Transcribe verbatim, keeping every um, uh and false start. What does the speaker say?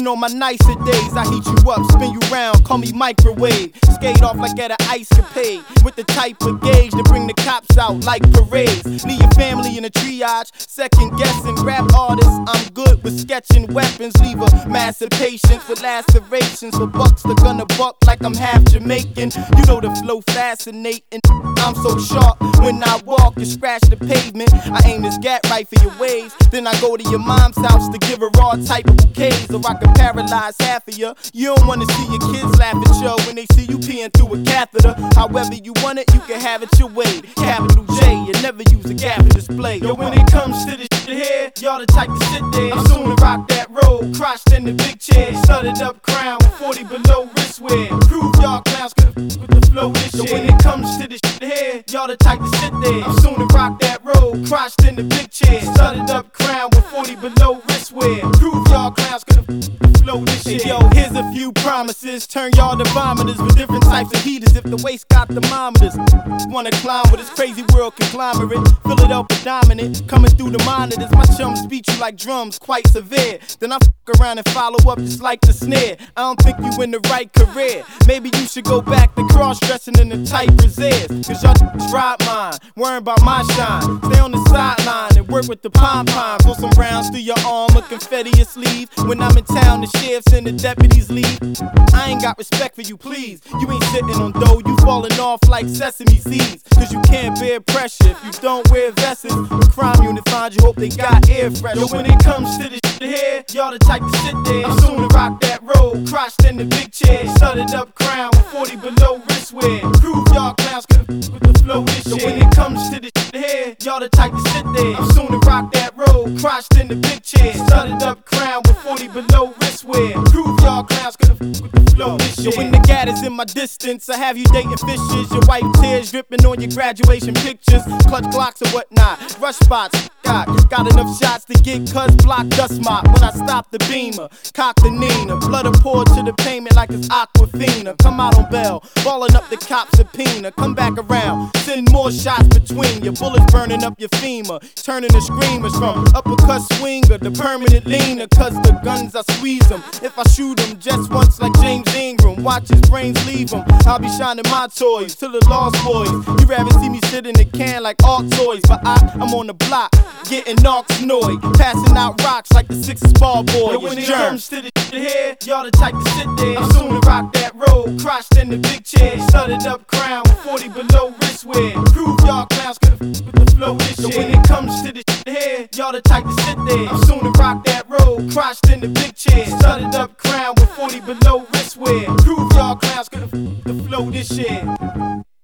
Even on my nicer days, I heat you up, spin you round, call me microwave. Skate off like at an ice capade, with the type of gauge to bring the cops out like parades. Leave your family in a triage, second guessing. Rap artists, I'm good with sketching weapons. Leave a massive patience with lacerations. For bucks, they're gonna buck like I'm half Jamaican. You know the flow fascinating. I'm so sharp when I walk and scratch the pavement. I aim this gat right for your waves. Then I go to your mom's house to give her all type of bouquets, or I can paralyze half of you. You don't wanna see your kids laugh at you when they see you peeing through a catheter. However you want it, you can have it your way. Capital J, you never use a gap in display. Yo, when it comes to this shit here, y'all the type to sit there. I'm soon to rock that road, crotched in the big chair, studded up crown with forty below wrist wear. Prove y'all clowns could f with the flow this shit. Yo, when it comes to this shit here, y'all the type to sit there. I'm soon to rock that road, crotched in the big chair, studded up crown with forty below wrist wear. Prove y'all clowns could f with the flow this shit. Hey, yo, here's a few promises, turn y'all to vomiters with different types of heaters. If the waist got thermometers, wanna climb with this crazy world conglomerate. Philadelphia dominant, coming through the monitors. My chums beat you like drums, quite severe. Then I fuck around and follow up just like the snare. I don't think you in the right career. Maybe you should go back to cross-dressing in the tight brassieres. Cause y'all ride mine, worrying about my shine. Stay on the sideline and work with the pom-poms. Throw some rounds through your arm, a confetti your sleeve. When I'm in town, the sheriffs and the deputies leave. I ain't got respect for you, please. You ain't sitting on dough, you falling off like sesame seeds. Cause you can't bear pressure if you don't wear vests. When crime unit finds you, hope they got air fresh. Yo, when it comes to this shit here, y'all the type to sit there. I'm soon to rock that road, crotched in the big chair, studded up crown with forty below wrist wear. Prove y'all clowns could f with the flow this shit. Yo, when it comes to this shit here, y'all the type to sit there. I'm soon to rock that road, crotched in the big chair, studded up crown with forty below wrist wear. Prove y'all clowns could f with the flow this shit. Yo, when the gat is in my distance, I have you dating fishes. Your white tears dripping on your graduation pictures. Clutch Glocks and whatnot, rush spots. Got, got enough shots to get cuz block dust mop. When I stop the beamer, cock the Nina. Blood poured to the payment like it's Aquafina. Come out on bail, balling up the cop subpoena. Come back around, send more shots between your bullets burning up your femur. Turning the screamers from uppercut swinger to permanent leaner. Cause the guns I squeeze them. If I shoot them just once like James Ingram, watch his brains leave him. I'll be shining my toys to the lost boys. You rather see me sit in the can like art toys. But I, I'm on the block, getting knocks annoyed, passing out rocks like the Sixers ball boy. Yo, when it comes to the shit here, y'all the type to sit there. I'm soon to rock that road, crotched in the big chair, studded up crown with forty below wrist wear. Prove y'all clowns could f with the flow this shit. Yo, when it comes to the shit here, y'all the type to sit there. I'm soon to rock that road, crotched in the big chair, studded up crown with forty below wrist wear. Prove y'all clowns could f with the flow this shit.